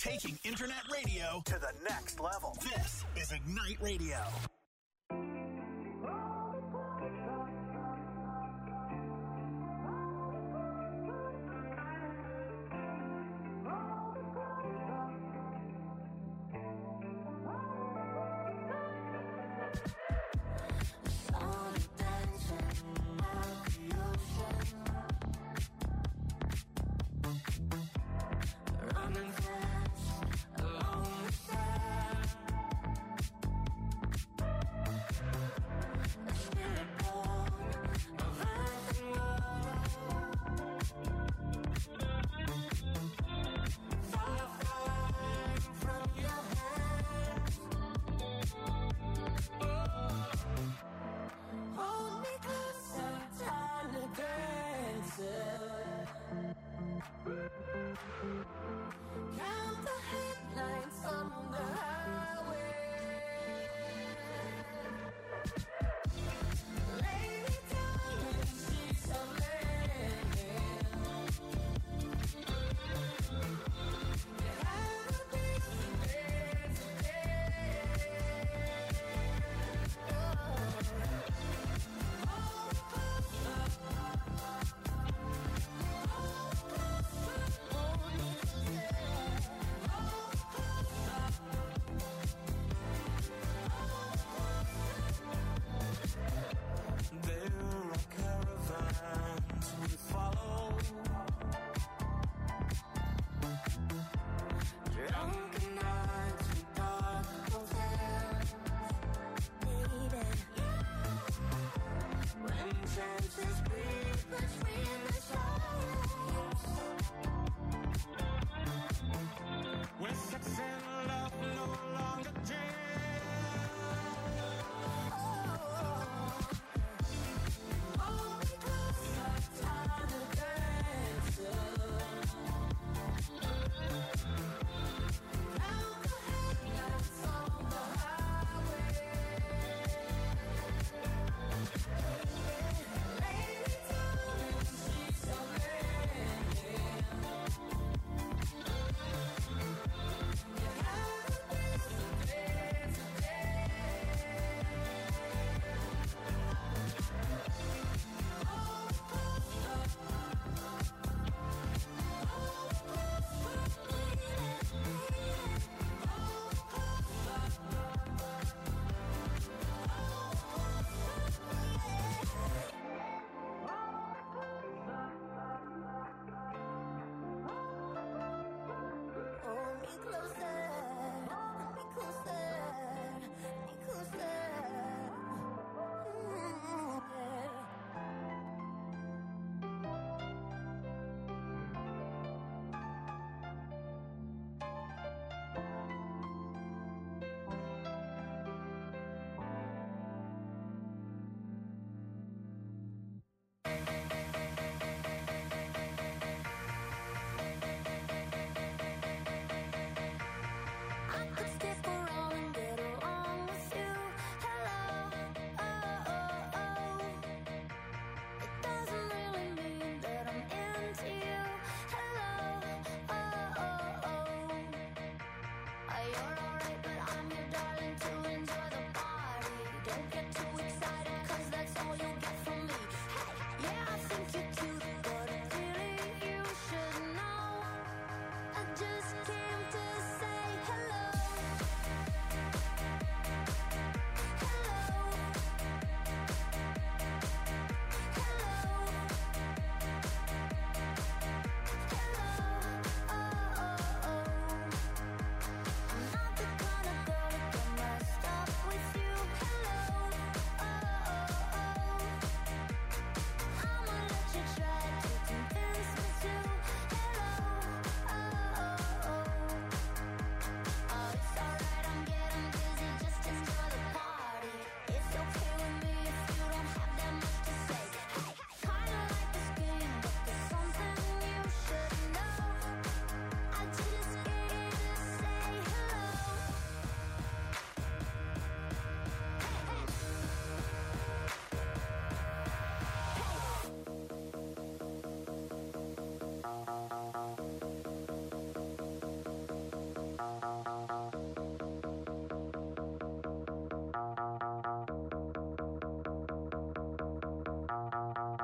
Taking internet radio to the next level. This is Ignite Radio.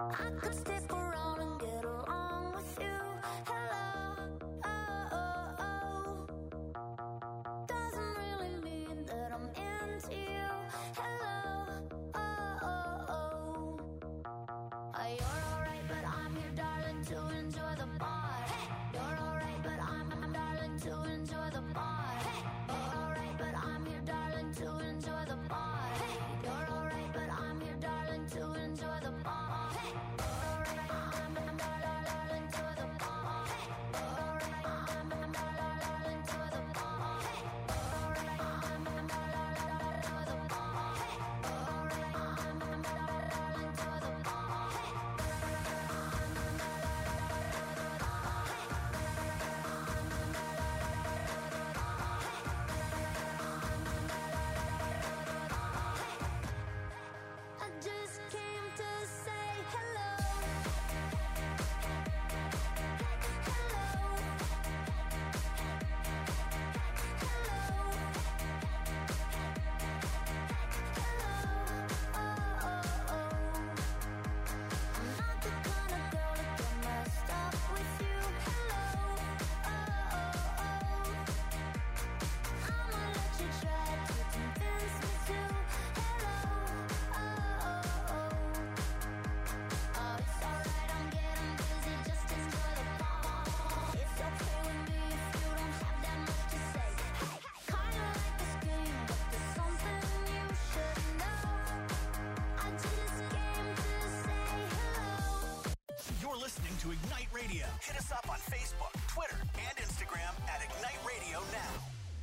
I could stick around and get along with you. Hello, doesn't really mean that I'm into you. Hello, you're alright, but I'm here, darling, to enjoy the bar. Hey, you're alright, but I'm darling, to enjoy the bar. Hey, you're alright, but I'm here, darling, to enjoy the bar. Hey, you're alright, but I'm here, darling, to enjoy the bar. Hey, you're alright, I'm darling, to the bar. Hey, you're alright, I'm darling, to the bar. Hey, you're alright, I'm darling, to the bar. Hey, you're alright, I'm darling, to the bar. I just came to say hello. Hello. I'm not the kind of girl to get messed up with you. Hello. I'ma let you try to convince me to. Hello. It's alright, I'm getting busy, just enjoy the bar. It's okay with me if you don't have that much to say. Hey, kinda like this game, but there's something you should know. I just came to say hello. You're listening to Ignite Radio. Hit us up on Facebook, Twitter, and Instagram at Ignite Radio Now.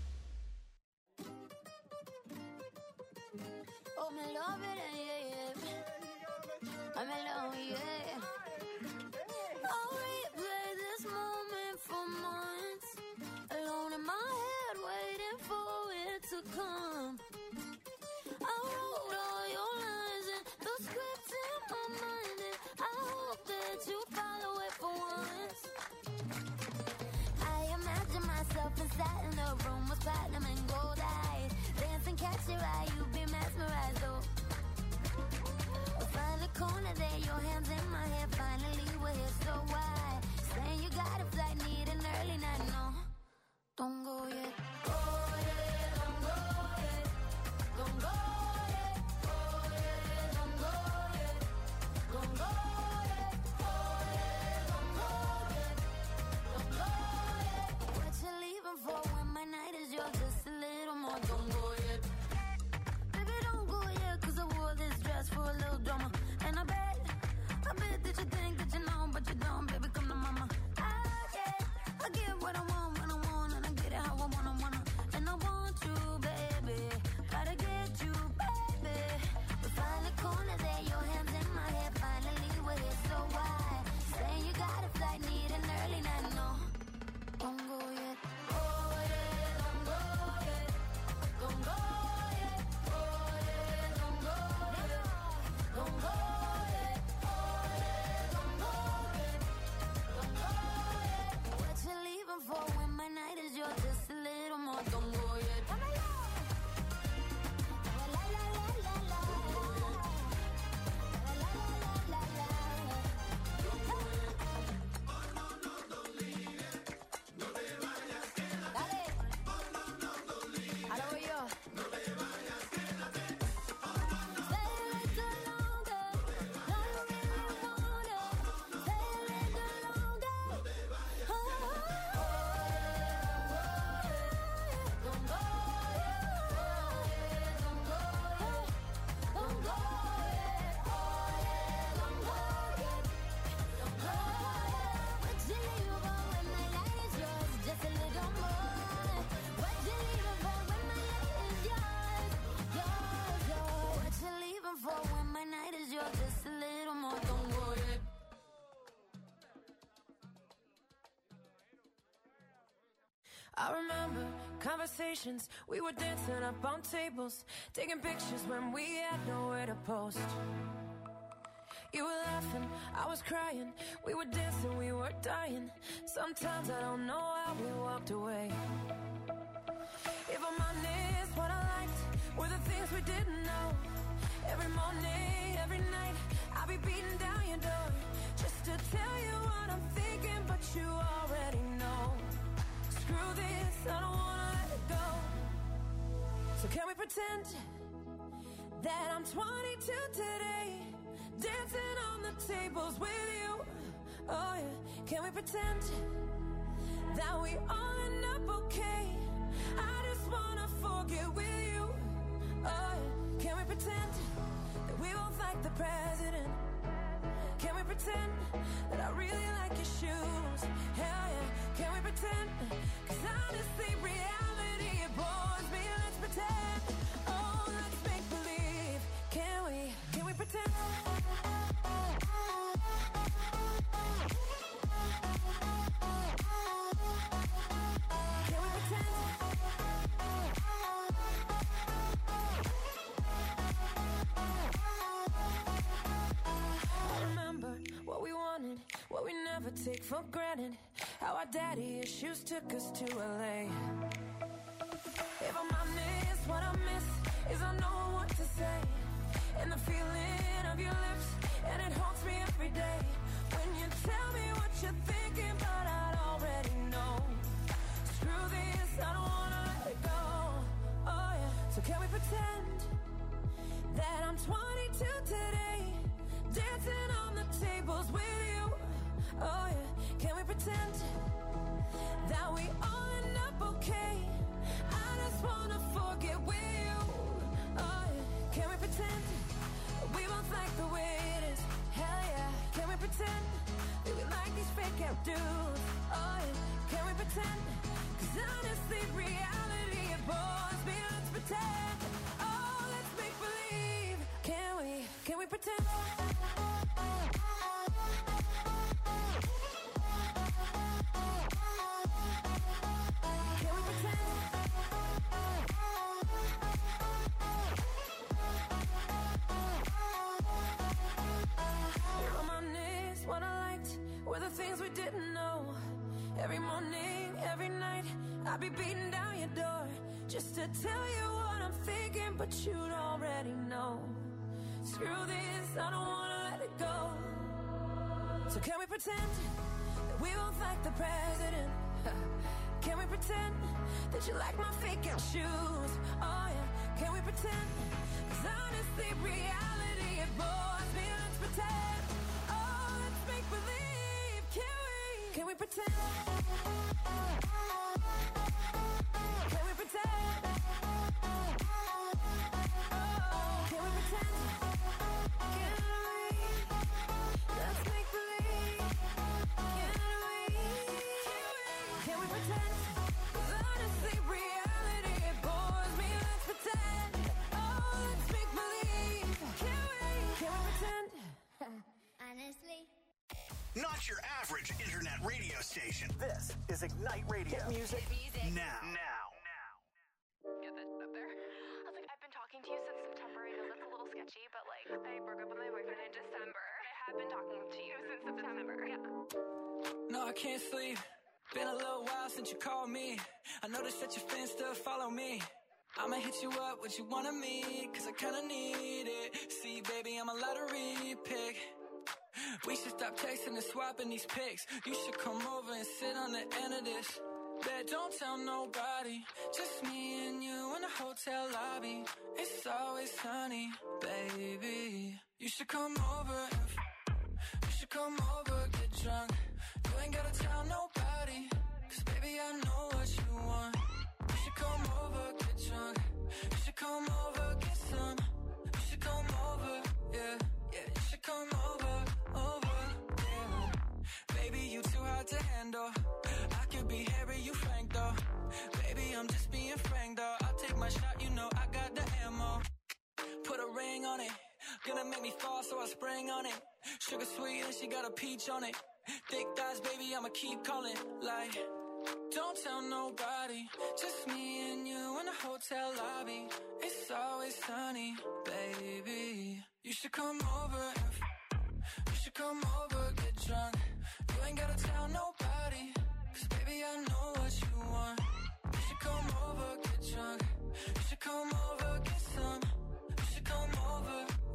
Oh, me love it, yeah. I'm alone, yeah. I'll replay this moment for months. Alone in my head, waiting for it to come. I wrote all your lines and the script in my mind, and I hope that you follow it for once. I imagine myself inside in a room with platinum and gold eyes. Dancing, catch your eye, you be mesmerized, oh. Find the corner there, your hands in my hair. Finally, we're here, so why? Saying you got a flight, need an early night, no. Don't go yet. Oh, yeah, don't go yet. Don't go yet. Oh, yeah, don't go yet. Don't go yet. Oh, yeah, don't go yet. Don't go yet. What you leaving for when my night is yours? Just a little more. Don't go yet. Baby, don't go yet, 'cause I wore this dress for a little drama. And I bet that you think that you know, but you don't, baby, come to mama. I get what I want when I want, and I get it how I wanna. And I want you, baby, gotta get you, baby. We find the corner there, your hands in my hair. Finally, we're here, so why? Saying you got a flight, need an early night, no. Don't go yet. Oh, yeah, don't go yet. Don't go yet. Oh, yeah, don't go yet. Don't go yet. Oh, yeah, don't go yet. Don't go yet. What you leaving for when my night is yours? Just a little more. Don't go yet. La, la, la, la, la. La, la, la, la, la. Dale. Ahora voy yo. Stay a little longer. No, you really wanna. Stay a little longer. Don't go yet. Don't go yet. Don't go yet. Oh, yeah, don't go yet. Don't go yet. What you leaving for when my light is yours? Just a little more. What you leaving for when my light is yours? Yours. What you leaving for when my night is yours? Just a little more. Don't go yet. I remember conversations, we were dancing up on tables, taking pictures when we had nowhere to post. You were laughing, I was crying, we were dancing, we were dying. Sometimes I don't know how we walked away. If I'm honest, what I liked were the things we didn't know. Every morning, every night, I'll be beating down your door just to tell you what I'm thinking, but you already know. Screw this, I don't wanna let it go. So can we pretend that I'm 22 today, dancing on the tables with you? Oh yeah, can we pretend that we all end up okay? I just wanna forget with you. Oh yeah, can we pretend that we both like the president? Can we pretend that I really like your shoes? Hell yeah, can we pretend? 'Cause honestly, reality, it bores me. Let's pretend. Oh, let's make believe. Can we pretend? Can we pretend? I remember what we wanted, what we never take for granted. How our daddy issues took us to LA. If I'm honest, what I miss is I know what to say. And the feeling of your lips, and it haunts me every day. When you tell me what you're thinking, but I already know. Screw this, I don't wanna let it go. Oh yeah, so can we pretend that I'm 22 today, dancing on the tables with you? Oh yeah, can we pretend that we all end up okay? I just wanna forget with you. Oh yeah, can we pretend that we both like the way it is? Hell yeah, can we pretend that we like these fake out dudes? Oh yeah, can we pretend? 'Cause honestly, reality, it bores me. Let's pretend. Oh, let's make believe. Can we pretend? Can we pretend? If I'm honest, what I liked were the things we didn't know. Every morning, every night, I'll be beating down your door just to tell you what I'm thinking, but you'd already know. Screw this, I don't wanna let it go. So can we pretend that we both like the president? Can we pretend that you like my fake out shoes? Oh yeah, can we pretend? 'Cause honestly, reality, it bores me. Let's pretend. Oh, let's make believe. Can we pretend? Can we pretend? Oh, can we pretend? Can we? Let's make believe. Can we pretend? 'Cause honestly, reality, it bores me. Let's pretend. Oh, let's make believe. Can we pretend? Honestly. Not your average internet radio station. This is Ignite Radio. Hit music now. Get that up there. I was like, I've been talking to you since September. I know that's a little sketchy, but like, I broke up with my boyfriend in December. I have been talking to you since September. Yeah. No, I can't sleep. Been a little while since you called me. I noticed that your fans still follow me. I'ma hit you up, what you wanna meet, 'cause I kinda need it. See, baby, I'm a lottery pick. We should stop texting and swapping these pics. You should come over and sit on the end of this. Bet don't tell nobody, just me and you in the hotel lobby. It's always sunny, baby. You should come over, you should come over, get drunk. You ain't gotta tell nobody, 'cause baby I know what you want. You should come over, get drunk. You should come over, get some. You should come over, yeah, you should come over, yeah. Baby, you too hard to handle. I could be Harry, you Frank though. Baby, I'm just being frank though. I'll take my shot, you know I got the ammo. Put a ring on it, gonna make me fall, so I spring on it. Sugar sweet and she got a peach on it. Thick thighs, baby, I'ma keep calling. Like, don't tell nobody, just me and you in the hotel lobby. It's always sunny, baby. You should come over, you should come over, get drunk. You ain't gotta tell nobody, 'cause baby I know what you want. You should come over, get drunk. You should come over, get some. You should come over,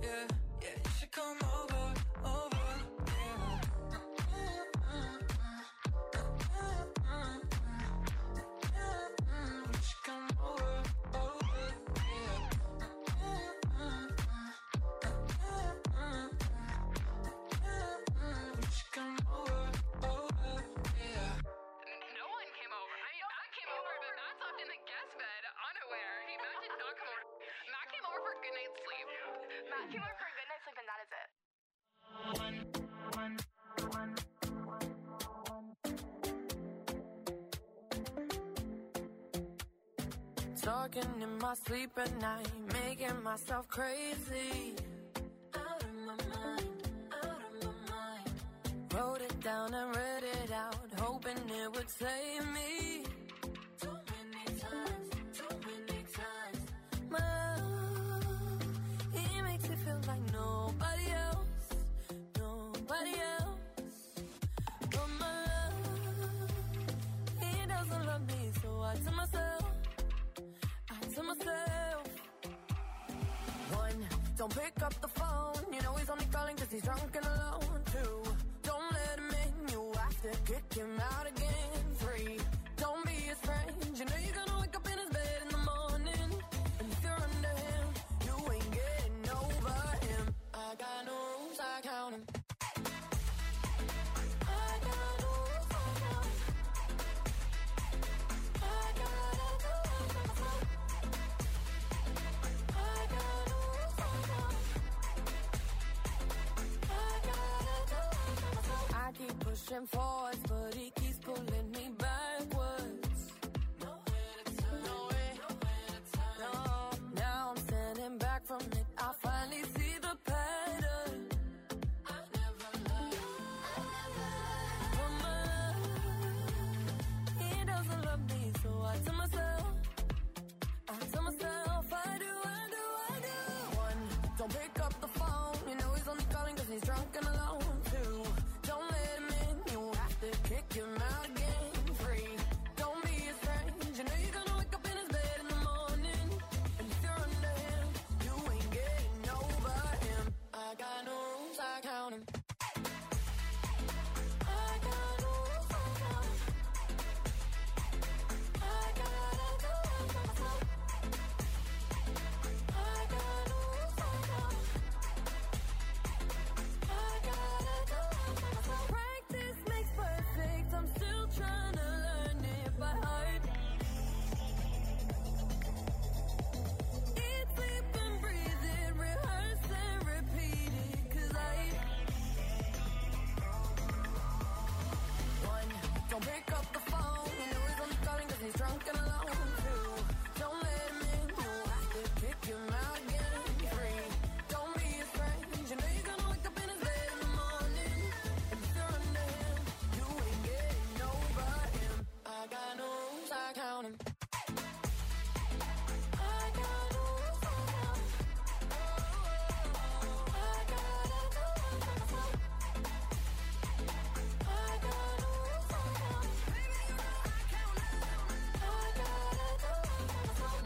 Talking in my sleep at night, making myself crazy. Out of my mind, out of my mind. Wrote it down and read it out, hoping it would save me. Too many times. My love, he makes me feel like nobody else. But my love, he doesn't love me, so I tell myself. One, don't pick up the phone. You know he's only calling cause he's drunk and alone. Two, don't let him in. You have to kick him out again. Three, don't be his friend. You know you're gonna wake up in his bed in the morning. And if you're under him, you ain't getting over him. I got no rules, I count him. I got no rules, I count him. I gotta do it for myself. I keep pushing forwards, but he keeps pulling me backwards. Nowhere to turn, no. Now I'm standing back from it. I finally see the pattern. I never loved. But my love, he doesn't love me, so I tell myself, I do. One, don't pick up the phone. You know he's only calling cause he's drunk and alone. Two, don't let him in. You have to kick him out again. Three, don't be his friend. You know you're gonna wake up in his bed in the morning. And if you're under him, you ain't getting over him. I got no rules, I count him. I got no rules, I count him. I gotta do it for myself. I got no rules, I count him. I gotta do it for myself. Practice makes perfect. I'm still trying to learn it by heart. Eat, sleep, and breathe it. Rehearse and repeat it. Cause one, don't pick up the phone. You know he's only calling cause he's drunk and alone. Two, don't let him in. You have to kick him out again. Three, don't be his friend. You know you're gonna wake up in his bed in the morning. And if you're under him, you ain't getting over him. I got no rules, I count him. I got no rules, I count him. I gotta do it for myself. I got no rules, I count him. Baby, you know I count him. I gotta do it for myself.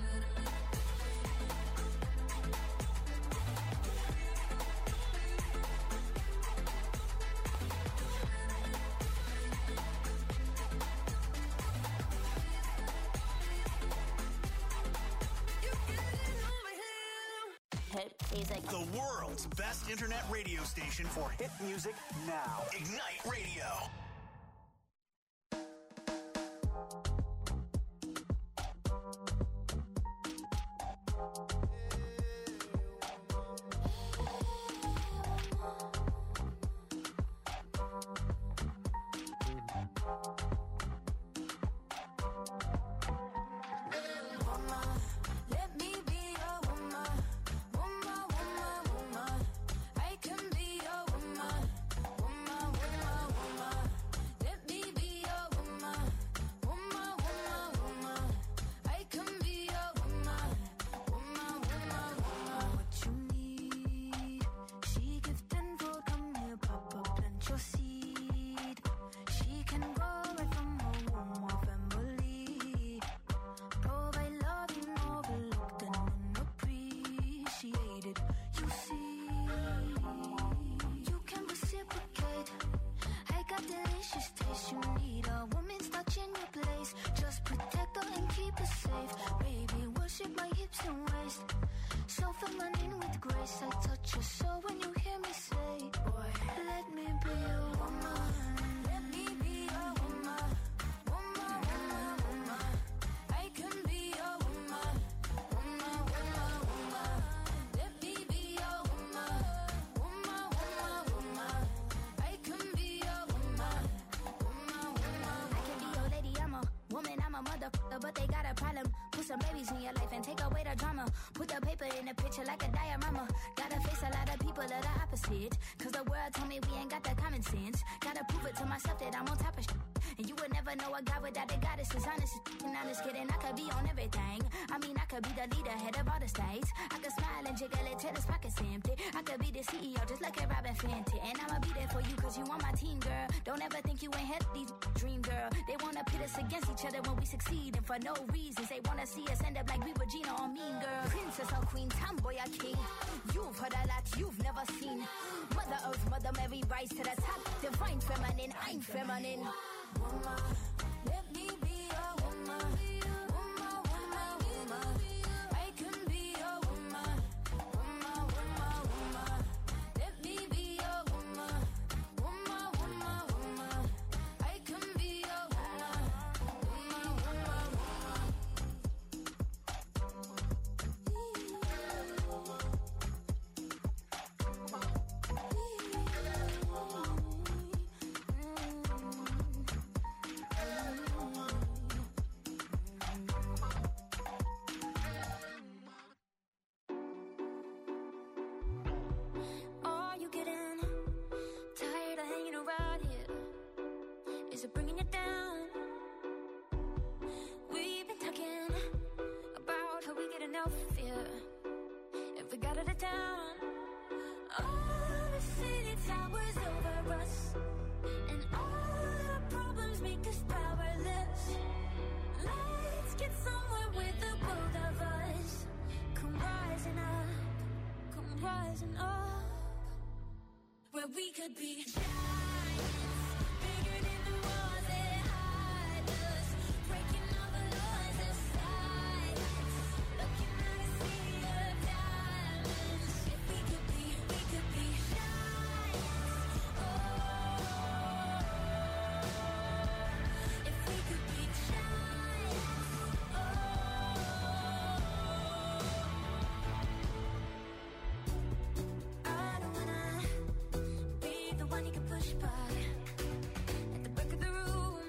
You getting over him. Hit music. The world's best internet radio station for hit music now. Ignite Radio. Woman, let me be your woman. Woman. I can be your woman. Woman. some babies in your life and take away the drama. Put the paper in the picture like a diorama. Gotta face a lot of people that are opposite. Cause the world told me we ain't got that common sense. Gotta prove it to myself that I'm on top of shit. And you would never know a God without the goddess is honest. And honest kidding, I could be on everything. I mean, I could be the leader, head of all the states. I could smile and jiggle it till his pockets empty. I could be the CEO just like a Robin Fenty. And I'ma be there for you cause you on my team, girl. Don't ever think you ain't had these dream, girl. They wanna pit us against each other when we succeed. And for no reasons, they wanna see us end up like we were Gina or Mean Girl. Princess or queen, tomboy or king. You've heard a lot you've never seen. Mother Earth, Mother Mary, rise to the top. Divine feminine, I'm feminine. Woman, let me be a woman. Woman, woman, woman. I can be a woman. Woman, woman, woman. Let me be a woman. Woman, woman, woman. I can be a woman. Woman, woman, woman. Are you getting tired of hanging around here? Is it bringing you down? We've been talking about how we get enough fear if we got out of town. All the city towers over us, and all our problems make us powerless. Let's get somewhere with the both of us. Come rising up, come rising up, where we could be giants, bigger than the walls that hide us, breaking all the laws of science, looking at a sea of diamonds. If we could be giants. Oh, if we could be giants. Oh, I don't wanna be the one you can push by at the back of the room.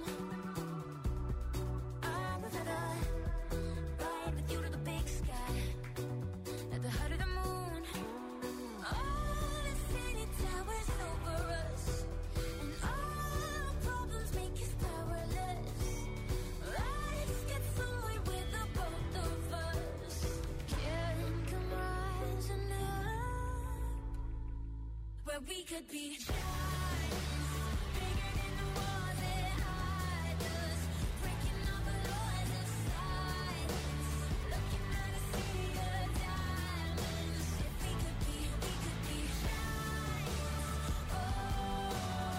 I would rather ride with you to the big sky, at the height of the moon. All the city towers over us, and all our problems make us powerless. Let's get somewhere with the both of us. Can come rising up, where we could be giants, bigger than the walls that hide us, breaking all the laws of science, looking at a sea of diamonds. If we could be giants. Oh,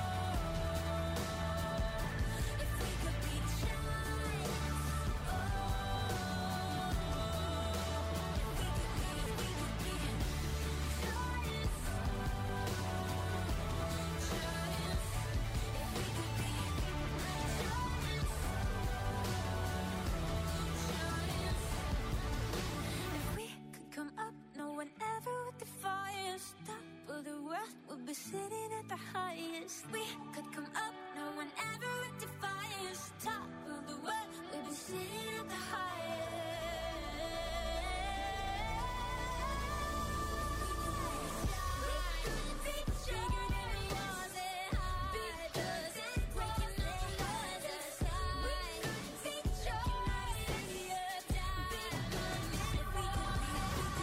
if we could be giants. Oh, if we could be giants. If we could come up, no one ever would defy us. Top of the world, we'll be sitting at the highest. We could come up, no one ever would defy us. Top of the world, we'll be sitting at the highest. Bigger than the walls that hide us, breaking all the laws of science, looking at a sea of diamonds. If we could be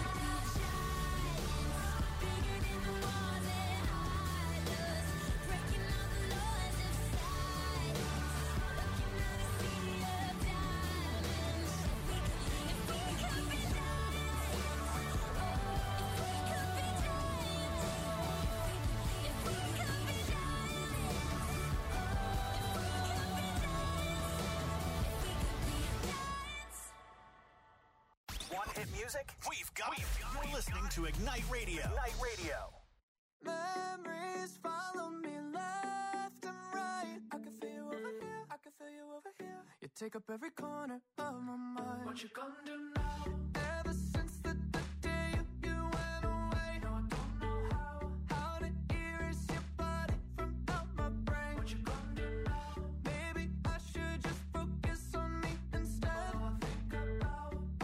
giants, bigger than the walls that hide us, breaking all the laws of science, looking at a sea of diamonds. If we could be giants. Oh, if we could be giants. If we could be giants. Oh, if we could be giants. If we could be giants. Want hit music? We've got it. You're listening to Ignite Radio. Ignite Radio. Memories follow me left and right. I can feel you over here, I can feel you over here. You take up every corner of my mind. What you gonna do now? Ever since the day you went away, no, I don't know how to erase your body from out my brain. What you gonna do now? Maybe I should just focus on me instead. All I think about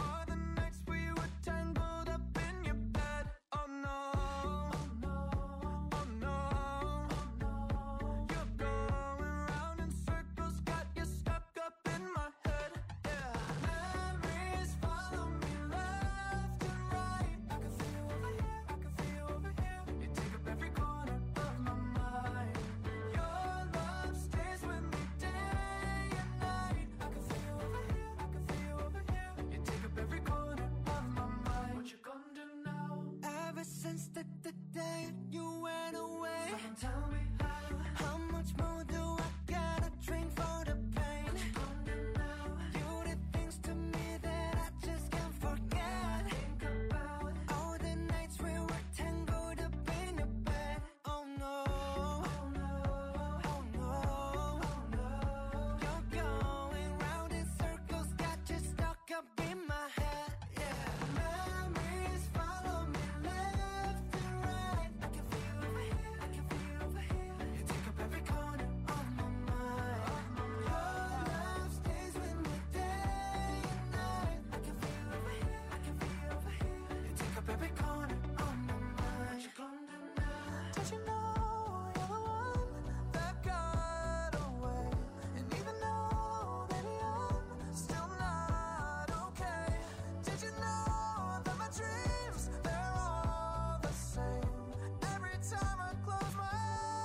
Did you know you're the one that got away? And even though, baby, I'm still not okay. Did you know that my dreams, they're all the same? Every time I close my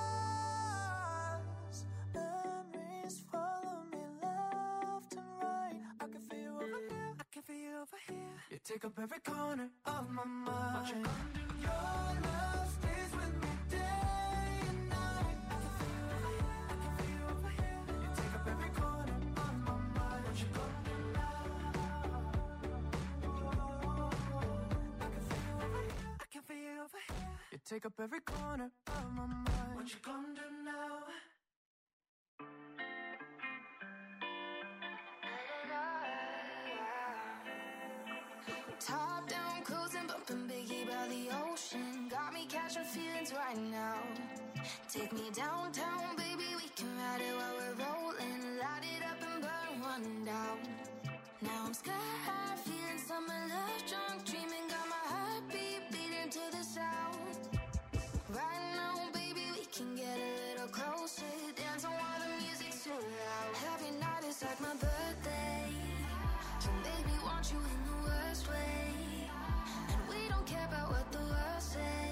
eyes, memories follow me left and right. I can feel you over here, I can feel you over here. You take up every corner of my mind. What you gonna do? Your love stays with me day and night. I can feel you over here, I can feel you over here. You take up every corner of my mind. What you gonna do now? I can feel you over here, I can feel you over here. You take up every corner of my mind. What you gonna do now? Top down, cruising, bumping Biggie by the ocean. Got me catching feelings right now. Take me downtown, baby, we can ride it while we're rolling. Light it up and burn one down. Now I'm sky high, feeling summer love, drunk, dreaming. Got my heartbeat beating to the sound. Right now, baby, we can get a little closer. Dancing while the music's too loud. Every night is like my birthday. You make me want you in the worst way. And we don't care about what the world say.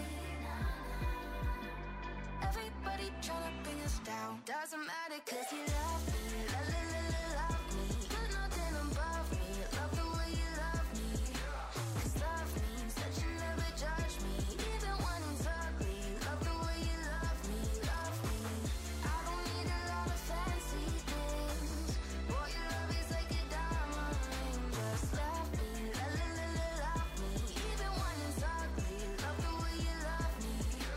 Everybody tryna bring us down. Doesn't matter cause you love me. Love me. You're nothing above me. Love the way you love me. Cause love means that you never judge me. Even when it's ugly. Love the way you love me. Love me. I don't need a lot of fancy things. Boy, your love is like a diamond ring. Just love me. Love me. Even when it's ugly. Love the way you love me.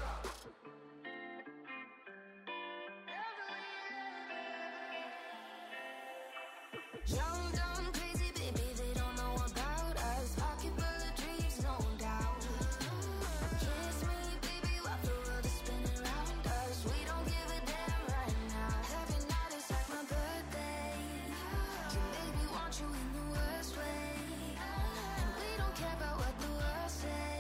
Young, dumb, crazy, baby, they don't know about us. Pocket full of dreams, no doubt. Kiss me, baby, while the world is spinning around us. We don't give a damn right now. Every night is like my birthday. You make me want you in the worst way. And we don't care about what the world say.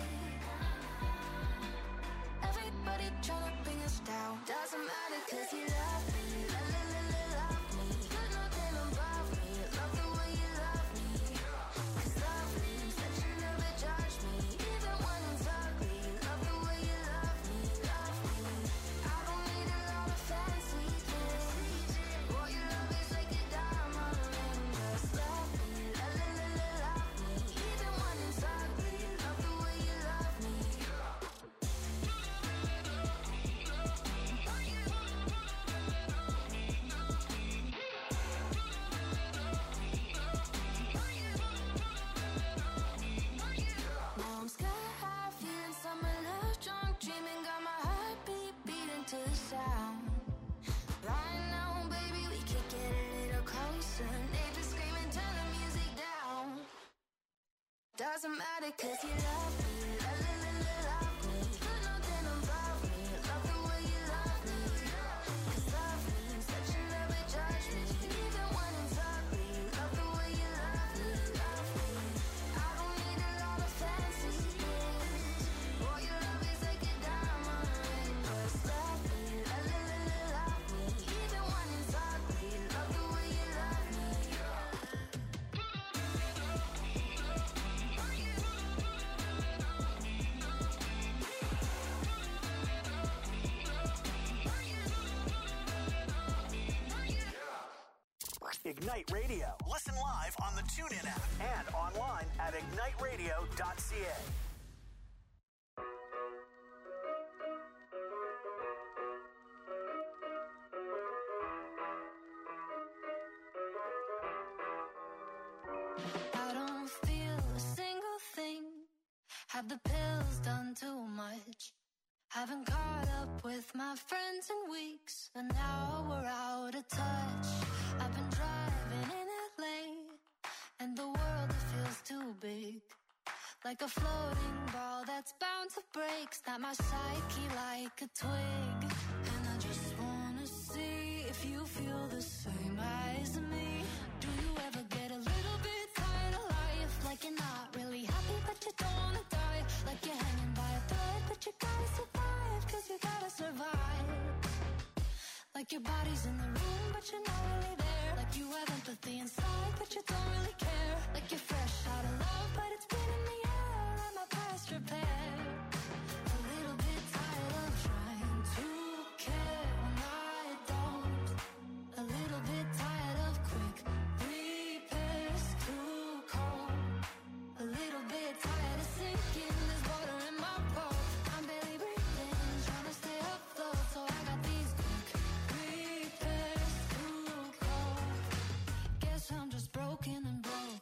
Everybody tryna bring us down. Doesn't matter cause you love me. Love me. You're nothing above me. Love the way you love me. Cause love means that you never judge me. Even when it's ugly. Love the way you love me. Love me. I don't need a lot of fancy things. Boy, your love is like a diamond ring. Just love me. Love me. Even when it's ugly. Love the way you love me. Now I'm sky high, feeling summer love, drunk, dreaming. Got my heartbeat beating to the sound. Right now, baby, we could get a little closer. Neighbors screaming, turn the music down. Doesn't matter cause you love me. Love me. You're nothing above me. Love the way you love me. Cause love means that you never judge me. Even when it's ugly. Love the way you love me. Love me. I don't need a lot of fancy things. Boy, your love is like a diamond ring. Just love me. Love me. Even when it's ugly. Love the way you love me. Ignite Radio. Listen live on the TuneIn app and online at igniteradio.ca. I don't feel a single thing. Have the pills done too much? Haven't caught up with my friends in weeks, and now we're out of touch. I've been driving in LA, and the world it feels too big. Like a floating ball that's bound to break. Snap my psyche like a twig. And I just wanna see if you feel the same as me. Do you ever get a little bit tired of life? Like you're not really happy but you don't wanna die. Like you're hanging by a thread but you gotta survive. Cause you gotta your body's in the room, but you're not really there. Like you have empathy inside, but you don't really care. Like you're fresh out of love, but it's been in the air. I'm a past repair. A little bit tired of trying to care when I don't. A little bit tired of quick repairs, too cold. A little bit tired of sinking. There's water in my boat. I'm barely breathing, trying to stay afloat. So I got these quick repairs, too cold. Guess I'm just broken and broke.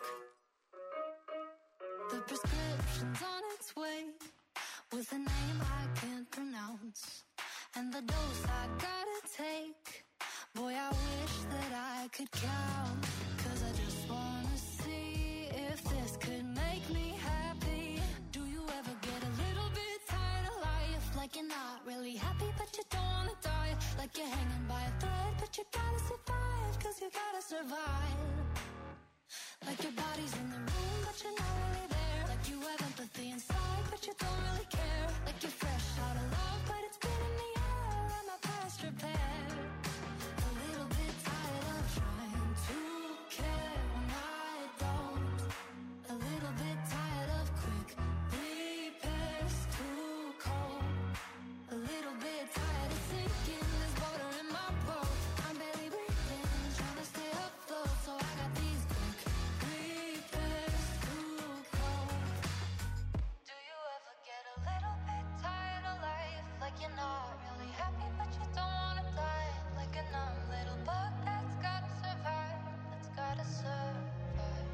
The prescription's on its way, with a name I can't pronounce, and the dose I gotta take. Boy, I wish that I could count, 'cause I just wanna see if this could make me happy. Do you ever get a little bit tired of life? Like you're not really happy, but you don't wanna die. Like you're hanging by a thread, but you gotta survive, 'cause you gotta survive. Like your body's in the room, but you're not really there. Like you have empathy inside, but you don't really care. Like you're fresh out of love, but it's been in the air. I'm a past repair. A little bit tired of trying to care when I don't. A little bit tired of quick repairs, too cold. A little bit tired of sinking. There's water in my boat. I'm barely breathing, trying to stay afloat. So I got these quick repairs, too cold. Do you ever get a little bit tired of life? Like you're not really happy, but you don't wanna die. Like a numb little bug that's gotta survive. That's gotta survive.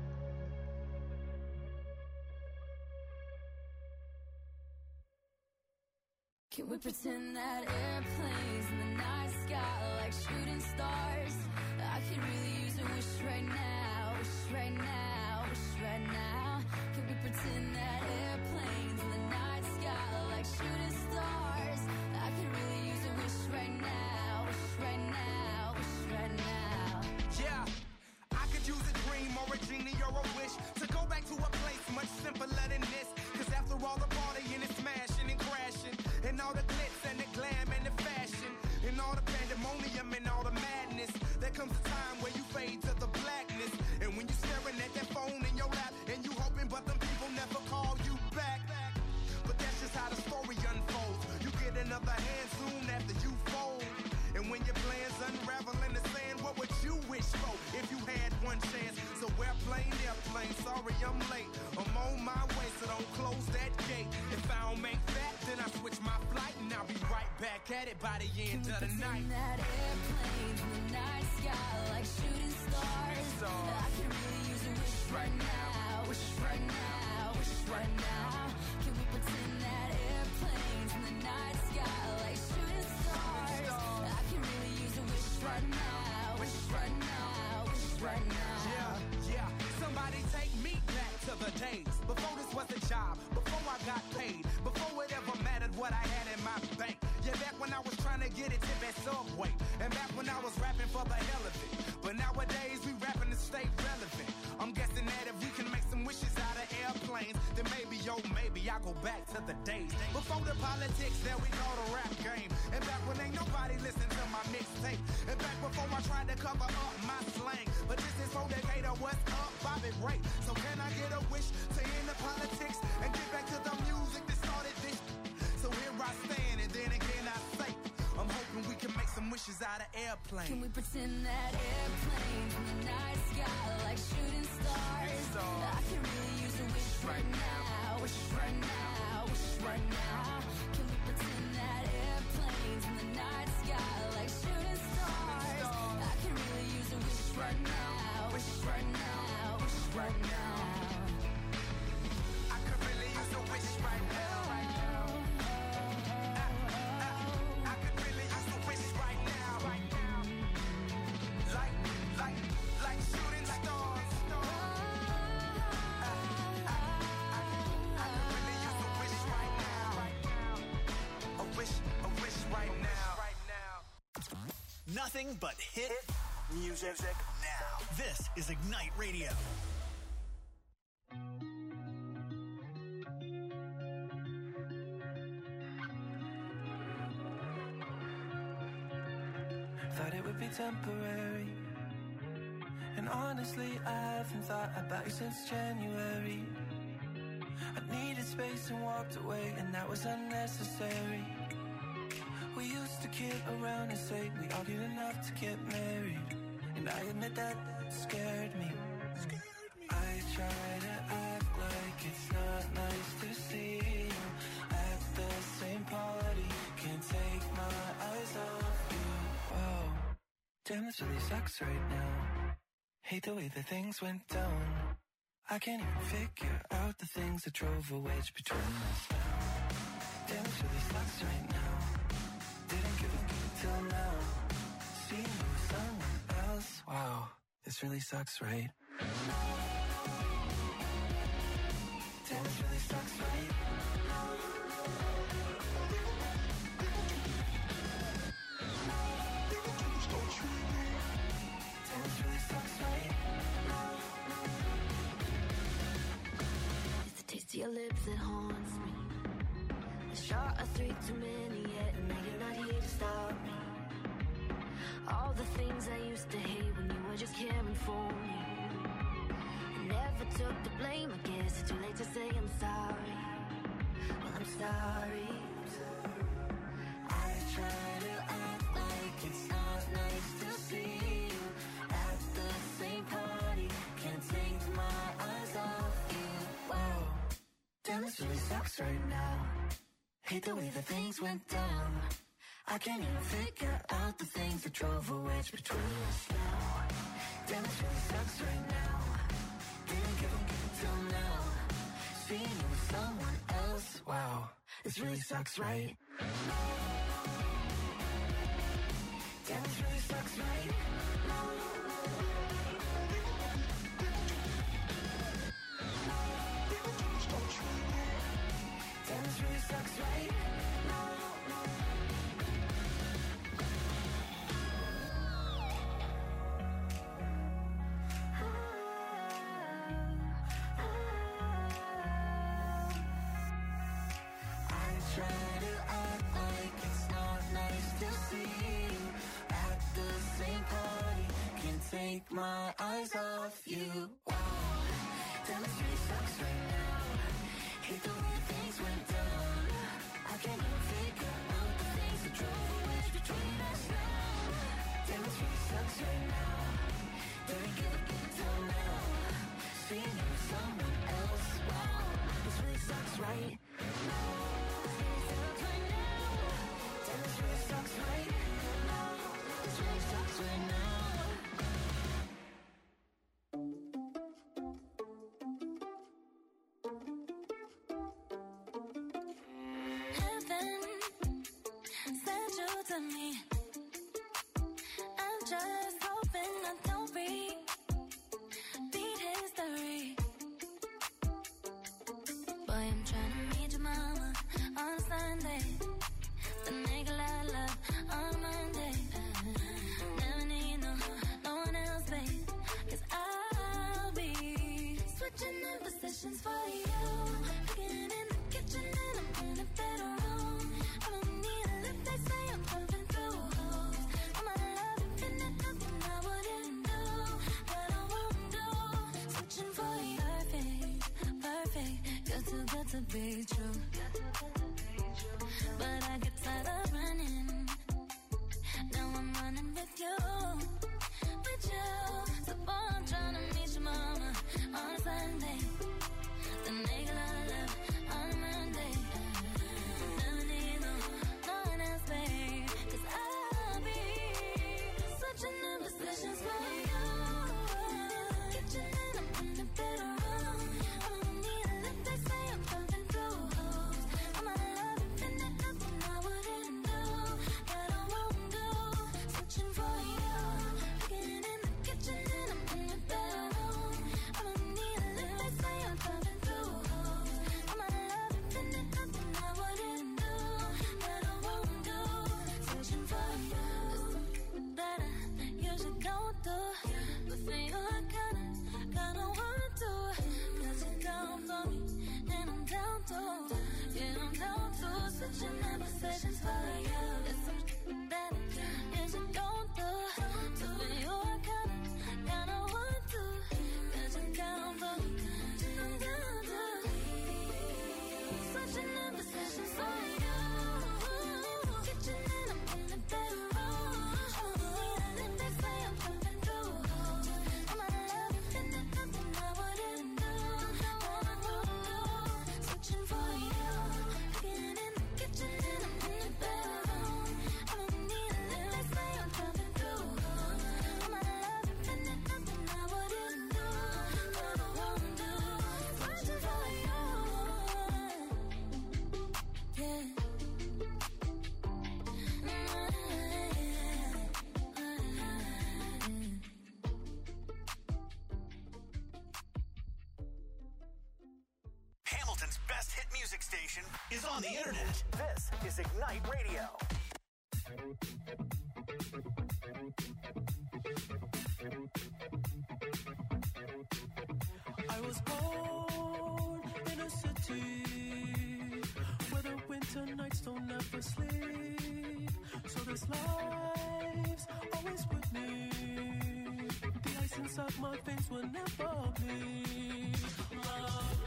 Can we pretend that airplanes in the night sky are like shooting stars? I could really use a wish right now, wish right now, wish right now. Can we pretend that airplanes in the night sky are like shooting stars? I could really use a wish right now, wish right now, wish right now. Yeah, I could use a dream or a genie or a wish to go back to a place much simpler than this. 'Cause after all the partying and smashing and crashing, and all the glitz and the glam and the fashion, and all the pandemonium and all the madness, there comes a time where you fade to the blackness. And when you're staring at that phone in your lap, and you hoping but them people never call you back. But that's just how the story unfolds. You get another hand soon after you fold. And when your plans unravel in the sand, what would you wish for if you had one chance? So airplane, sorry I'm late. I'm on my way, so don't close that gate. If I don't make that, then I switch my flight, and I'll be right back at it by the end of the night. That airplanes in the night sky like shooting stars. I can really use a wish right now, wish right now, wish right now. Can we pretend that airplanes in the night sky like shooting stars? I can really use a wish right now, wish right now, wish right now. Yeah, somebody take me back to the days before this was a job, before I got paid, before it ever mattered what I had in my bank. Yeah, back when I was trying to get a tip at Subway, and back when I was rapping for the hell of it. But nowadays we rapping to stay relevant. I'm guessing that if we can make some wishes out of airplanes, then maybe, oh maybe I'll go back to the days before the politics that we call the rap game. And back when ain't nobody listened to my mixtape. And back before I tried to cover up my slang. But this is for Decatur, what's up, Bobby Ray. So can I get a wish to end the politics and get back to the music that started this? So here I stand, and then again I say, I'm hoping we can make some wishes out of airplanes. Can we pretend that airplanes in the night sky like shooting stars? I can really use a wish right now, wish right now, wish right now. Can we pretend that airplanes in the night sky like shooting stars? I can really use a wish right now, wish right now, wish right now. I could really use a wish right now. I could really use a wish right now. Like shooting stars. I could really use a wish right now. A wish right now. Nothing but hit music now. This is Ignite Radio. And honestly, I haven't thought about you since January. I needed space and walked away, and that was unnecessary. We used to kid around and say we argued enough to get married, and I admit that scared me. I try to act like it's not nice to see you at the same party. Can't take my eyes off you. Whoa, damn, this really sucks right now. Hate the way that things went down. I can't even figure out the things that drove a wedge between us now. Damn, this really sucks right now. Didn't give a till now. Seeing you with someone else. Wow, this really sucks, right? Damn, this really sucks, right? Damn, this really sucks, right? It's the taste of your lips that haunts me. The shot of 3 too many yet, and now you're not here to stop me. All the things I used to hate when you were just caring for me. I never took the blame, I guess it's too late to say I'm sorry. Well, I'm sorry. I try to act like it's not nice to see you at the same party. Can't take my eyes off you. Wow, damn, this really sucks right now. Hate the way that things went down. I can't even figure out the things that drove a wedge between us now. Damn, this really sucks right now. Didn't give a till now. Seeing you with someone else. Wow, this really sucks, right? Damn, this really sucks, right? Damn, this really sucks, right? Take my eyes off you. Wow, damn, this really sucks right now. Hate the way things went down. I can't even figure out the things that drove a wedge between us now. Damn, this really sucks right now. Didn't give a till now. Seeing you with someone else. Wow, this really sucks right now. Damn, this really sucks right now. This really sucks right now. To me, I'm just hoping I don't repeat history. Boy, I'm trying to meet your mama on Sunday, then make a lot of love on Monday. Never need no one else, babe, 'cause I'll be switching in positions for you. Cooking in the kitchen and I'm in a better room. I don't need a lip, they say I'm pumping through holes. I'm out of love, infinite, nothing I wouldn't do, that I won't do. Switching for you, perfect, you're too good to be true. But I get tired of running, now I'm running with you. So boy, I'm trying to meet your mama on Sunday, Wisconsin's best hit music station is on the internet. This is Ignite Radio. I was born in a city where the winter nights don't ever sleep. So this life's always with me. The ice inside my veins will never bleed. Love.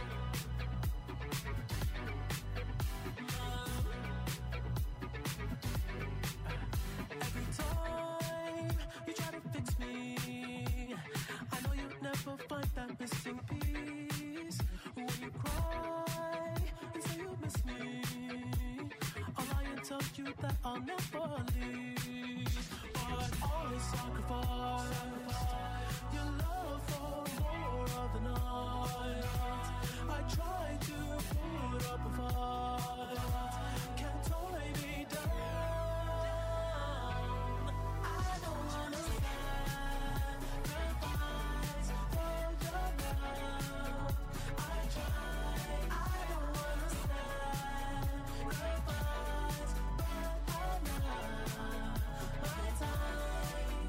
Every time you try to fix me, I know you'll never find that missing piece. When you cry and say you miss me, I'll lie and tell you that I'll never leave. But always sacrifice your love for more of the night. I try to put up a fight, can't tie me down. I don't wanna sacrifice for your love. I try, I don't wanna sacrifice, but I know my time.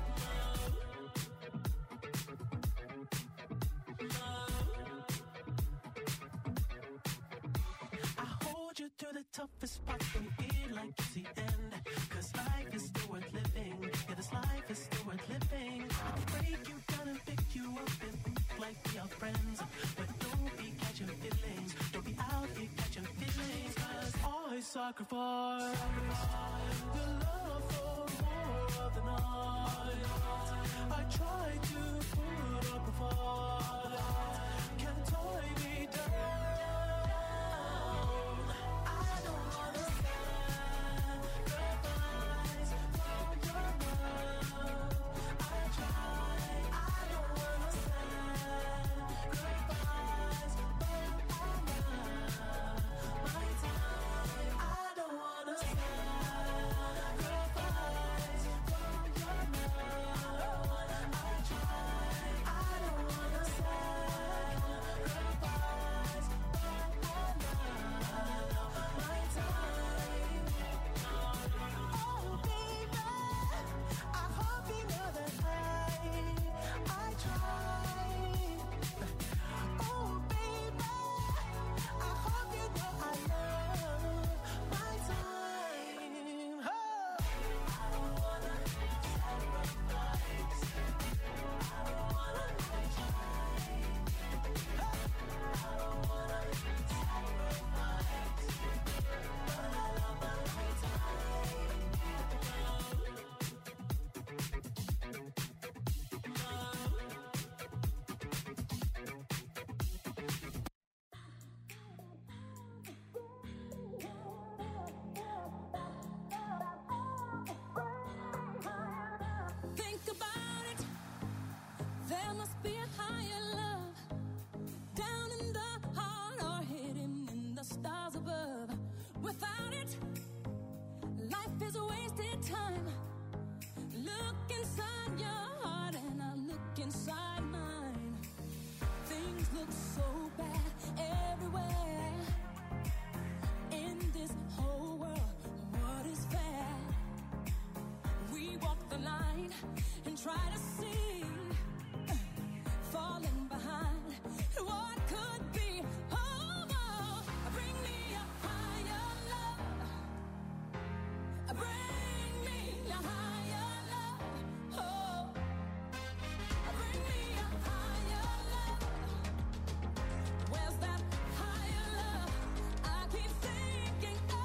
I hold you through the toughest part and feel like it's the end. Cause life is still worth living. Yeah, this life is still worth living. I can break you down and pick you up and like we are friends. But don't be catching feelings. Don't be out here catching feelings. Cause I sacrifice your love for more of the night. I try to put up a fight, can't tie me down. I don't wanna sacrifice for your love. I try, I don't wanna sacrifice, but I know my time. I don't wanna sacrifice for your love. I try, I don't wanna sacrifice, but I know my time. Oh baby, I hope you know that I try. Oh baby, I hope you know I love my time. Oh. I don't wanna sacrifice. I don't wanna try. I don't wanna sacrifice, but I love my Think about it. There must be a higher love down in the heart or hidden in the stars above. Without it, life is a wasted time. Look inside your heart and I look inside mine. Things look so bad everywhere. In this whole world, what is fair? We walk the line and try to see, falling behind what could be. Oh, oh, bring me a higher love. Bring me a higher love. Oh, bring me a higher love. Where's that higher love? I keep thinking of.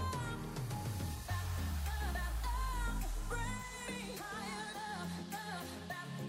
Bring me higher love.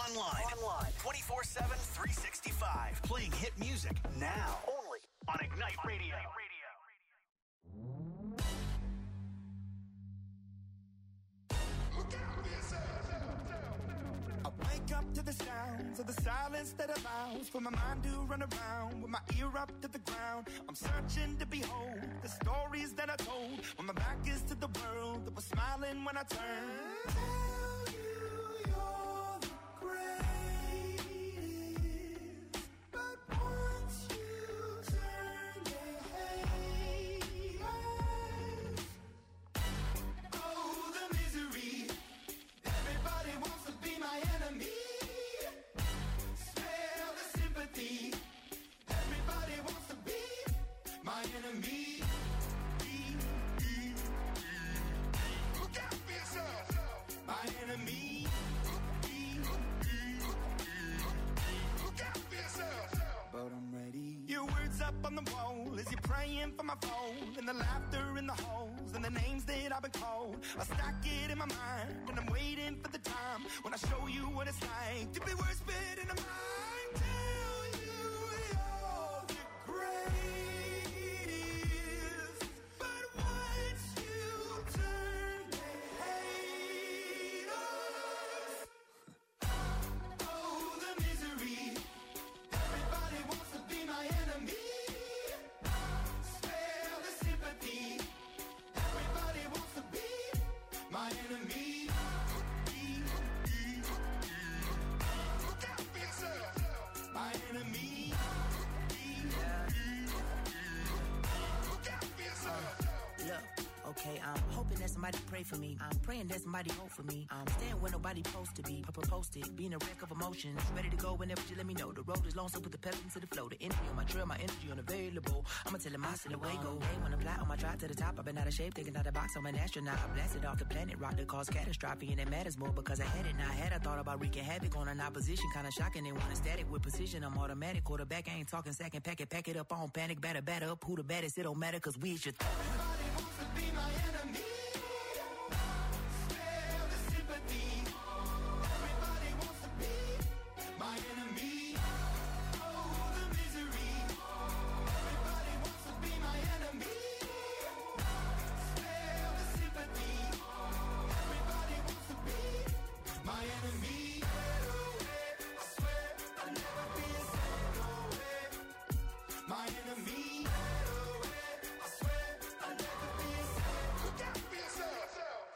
Online. 24/7, 365. Playing hit music now. Only on Ignite Radio. I wake up to the sounds of the silence that allows for my mind to run around with my ear up to the ground. I'm searching to behold the stories that I told when my back is to the world that was smiling when I turned. Tell you you're the greatest, but once you turn, they hate us. Oh, the misery. Everybody wants to be my enemy. Smell the sympathy. Everybody wants to be my enemy. Look out for yourself. My enemy. Look out for yourself. But I'm ready. Your words up on the wall as you're praying for my phone, and the laughter in the halls and the names that I've been called. I stack it in my mind and I'm waiting for the time when I show you what it's like to be worse fit in a mind. Tell you you're the greatest, but once you turn, they hate us. Oh, the misery. Everybody wants to be my enemy. Spare the sympathy. Everybody wants to be my enemy. Look out for yourself. My enemy. Look out for yourself. Look, okay, I'm hoping that somebody pray for me. I'm praying that somebody hope for me. I'm staying where nobody supposed to be. Posted, being a wreck of emotions. Ready to go whenever you let me know. The road is long, so put the pedal into the flow. The energy on my trail, my energy unavailable. I'ma tell him I still away go. Hey, when I fly on my drive to the top, I've been out of shape, thinking out the box. I'm an astronaut. I blasted off the planet, rock that caused catastrophe, and it matters more because I had it. Now I had I thought about wreaking havoc on an opposition, kinda shocking. They want a static with precision. I'm automatic, quarterback. I ain't talking second pack it up on panic, batter up. Who the baddest? It don't matter, cause we is your Everybody wants to be my enemy. Spare the sympathy. Everybody wants to be my enemy. Oh, the misery. Everybody wants to be my enemy. Spare the sympathy. Everybody wants to be my enemy. I swear I'll never be a second away. My enemy. I swear I'll never be a second. Look out for yourself.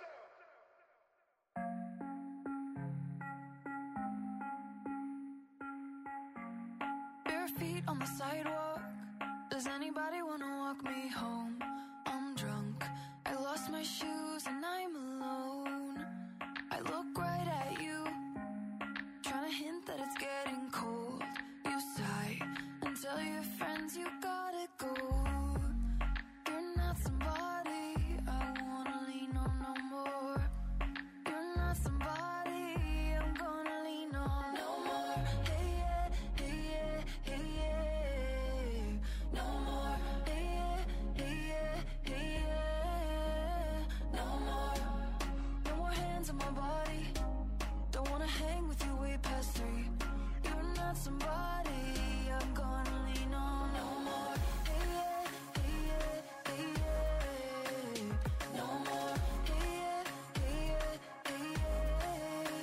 Bare feet on the sidewalk. Does anybody wanna walk me home? I'm drunk. I lost my shoes and I'm alone. I look right at you, trying to hint that it's getting cold. You sigh and tell your friends you gotta go. You're not somebody I wanna lean on no more. You're not somebody I'm gonna lean on no more. Hey yeah, hey yeah, hey yeah. No more. Hey yeah, hey yeah, hey yeah. No more. No more hands on my body. Don't wanna hang with you way past 3. You're not somebody I'm gonna lean on no more. Hey yeah, hey yeah, hey yeah. No more. Hey yeah, hey yeah, hey yeah.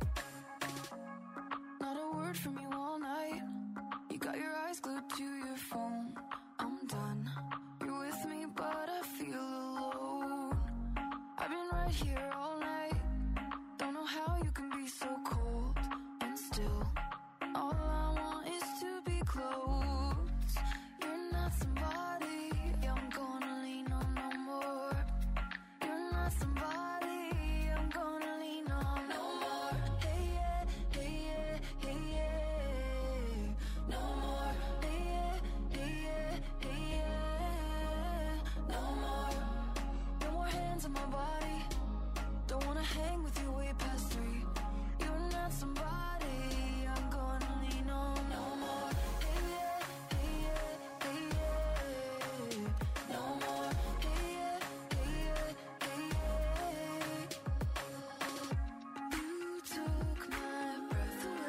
Not a word from you all night. You got your eyes glued to your phone. I'm done. You're with me, but I feel alone. I've been right here all night. Don't know how you can be so cold and still. All I want is to be close. You're not somebody I'm gonna lean on no more. You're not somebody I'm gonna lean on no more. Hey yeah, hey yeah, hey yeah. No more. Hey yeah, hey yeah, hey yeah. No more. No more hands on my body. Don't wanna hang with you way past 3. You're not somebody I'm gonna lean on no more. Hey yeah, hey yeah, hey yeah. No more. Hey yeah, hey yeah, hey yeah. You took my breath away.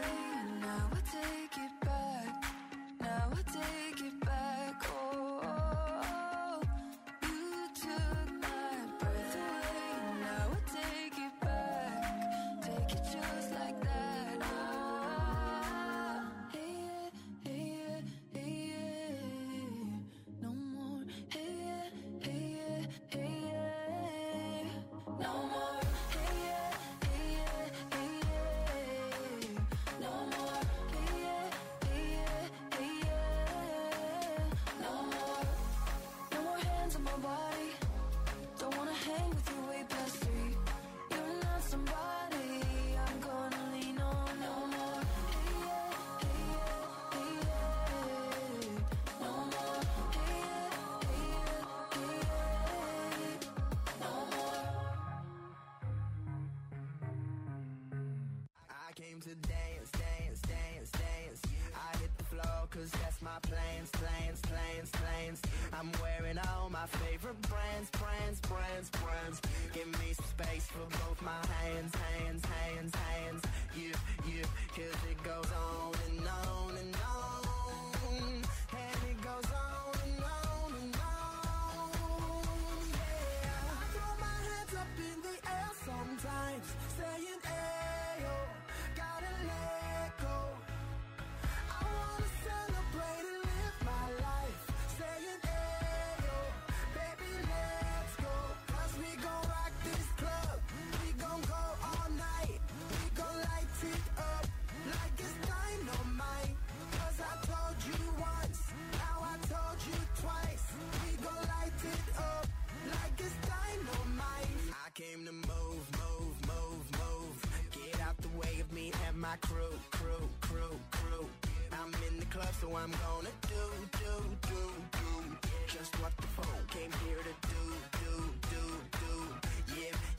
came to dance, dance, dance, dance. I hit the floor cause that's my plans, plans, plans, plans. I'm wearing all my favorite brands, brands, brands, brands. Give me some space for both my hands, hands, hands, hands. Yeah, cause it goes on and on and on. And it goes on and on and on. Yeah, I throw my hands up in the air sometimes, saying, ayo, gotta let go. I wanna celebrate and live my life, saying, ayo, baby, let's go. Cause we gon' rock this club, we gon' go all night. We gon' light it up like it's dynamite. Cause I told you once, now I told you twice. We gon' light it up like it's dynamite. I came to move, move, move, move. Get out the way of me and my crew, crew, crew, crew. I'm in the club, so I'm gonna do just what the phone came here to do. Yeah,